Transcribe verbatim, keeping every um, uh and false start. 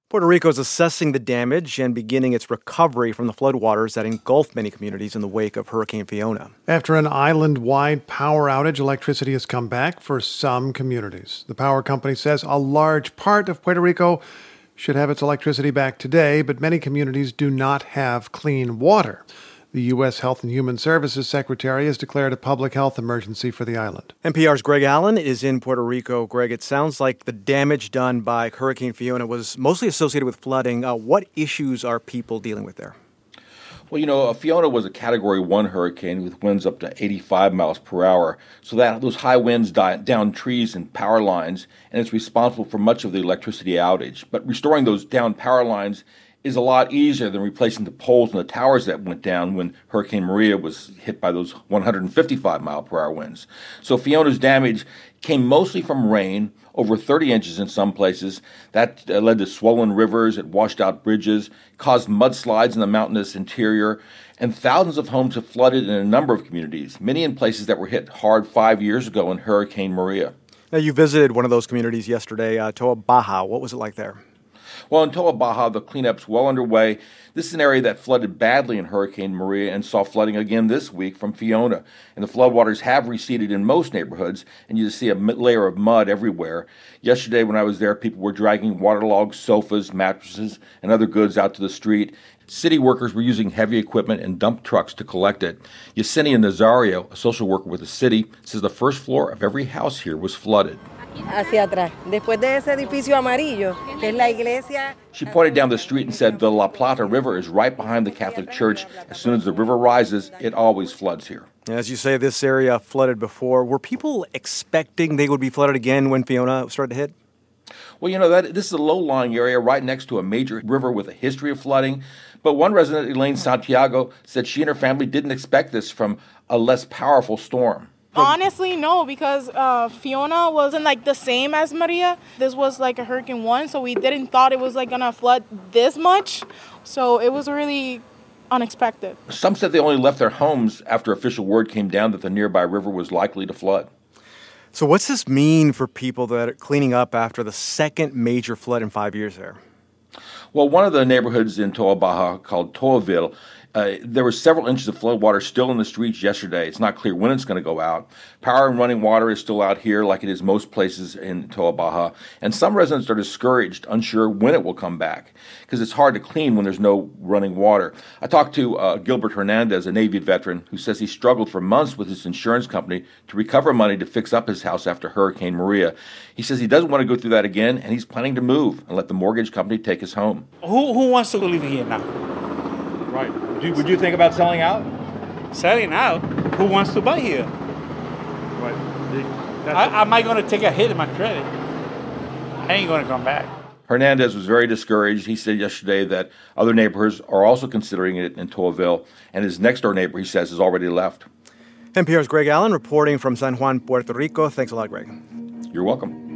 Puerto Rico is assessing the damage and beginning its recovery from the floodwaters that engulfed many communities in the wake of Hurricane Fiona. After an island-wide power outage, electricity has come back for some communities. The power company says a large part of Puerto Rico should have its electricity back today, but many communities do not have clean water. The U S Health and Human Services Secretary has declared a public health emergency for the island. N P R's Greg Allen is in Puerto Rico. Greg, it sounds like the damage done by Hurricane Fiona was mostly associated with flooding. Uh, what issues are people dealing with there? Well, you know, Fiona was a Category one hurricane with winds up to eighty-five miles per hour. So that those high winds die down trees and power lines, and it's responsible for much of the electricity outage. But restoring those down power lines is a lot easier than replacing the poles and the towers that went down when Hurricane Maria was hit by those one hundred fifty-five mile per hour winds. So Fiona's damage came mostly from rain, over thirty inches in some places. That uh, led to swollen rivers, it washed out bridges, caused mudslides in the mountainous interior, and thousands of homes have flooded in a number of communities, many in places that were hit hard five years ago in Hurricane Maria. Now, you visited one of those communities yesterday, uh, Toa Baja. What was it like there? Well, in Toa Baja, the cleanup's well underway. This is an area that flooded badly in Hurricane Maria and saw flooding again this week from Fiona. And the floodwaters have receded in most neighborhoods, and you see a layer of mud everywhere. Yesterday, when I was there, people were dragging waterlogged sofas, mattresses, and other goods out to the street. City workers were using heavy equipment and dump trucks to collect it. Yesenia Nazario, a social worker with the city, says the first floor of every house here was flooded. Hacia atrás. Después de ese edificio amarillo, que es la iglesia. She pointed down the street and said the La Plata River is right behind the Catholic Church. As soon as the river rises, it always floods here. As you say, this area flooded before. Were people expecting they would be flooded again when Fiona started to hit? Well, you know, that this is a low-lying area right next to a major river with a history of flooding. But one resident, Elaine Santiago, said she and her family didn't expect this from a less powerful storm. Honestly, no, because uh, Fiona wasn't like the same as Maria. This was like a Hurricane one, so we didn't thought it was like gonna flood this much. So it was really unexpected. Some said they only left their homes after official word came down that the nearby river was likely to flood. So what's this mean for people that are cleaning up after the second major flood in five years there? Well, one of the neighborhoods in Toa Baja called Toaville, Uh, there were several inches of flood water still in the streets yesterday. It's not clear when it's going to go out. Power and running water is still out here like it is most places in Toa Baja. And some residents are discouraged, unsure when it will come back, because it's hard to clean when there's no running water. I talked to uh, Gilbert Hernandez, a Navy veteran, who says he struggled for months with his insurance company to recover money to fix up his house after Hurricane Maria. He says he doesn't want to go through that again, and he's planning to move and let the mortgage company take his home. Who, who wants to live here now? Right. Would you, would you think about selling out? Selling out? Who wants to buy here? Right. I, am I going to take a hit in my credit? I ain't going to come back. Hernandez was very discouraged. He said yesterday that other neighbors are also considering it in Toaville, and his next-door neighbor, he says, has already left. N P R's Greg Allen reporting from San Juan, Puerto Rico. Thanks a lot, Greg. You're welcome.